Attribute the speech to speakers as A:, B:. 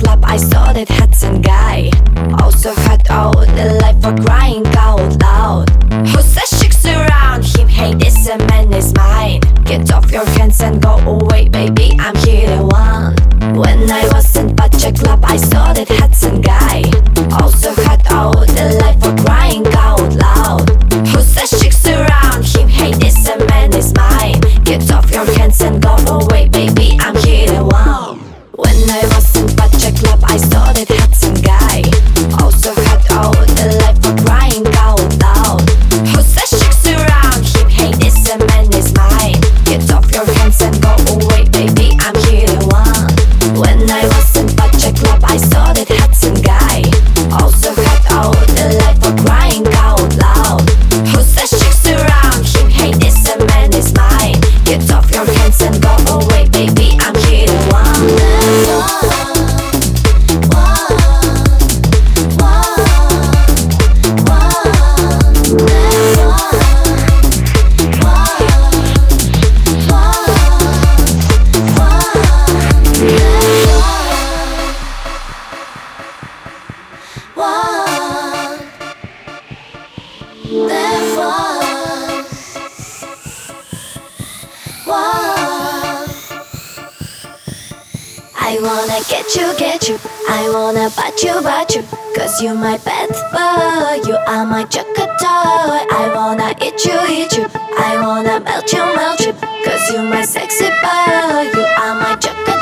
A: club, I saw that handsome guy. Also had out the life for crying out loud. Who says chicks around him? Hey, this a man is mine. Get off your hands and go away, baby, I'm here the one. When I was in Pacha club, I saw that handsome guy. Also had out the life for crying out loud. Who says chicks around him? Hey, this a man is mine. Get off your hands and go away, baby, I'm here the one. When I was in Pacha club, I saw that handsome guy. Also had out the life for crying out loud. Who says chicks around him? Hey, this a man is mine. Get off your hands and go away, baby, I'm here the one. When I was in Pacha club, I saw that handsome guy. Also had out the life for crying out loud. Who says chicks around him? Hey, this a man is mine. Get off your hands and go away, baby, I'm here the one. I wanna get you, I wanna bite you, cause you my pet boy, you are my chocolate toy. I wanna eat you, I wanna melt you, cause you my sexy boy, you are my chocolate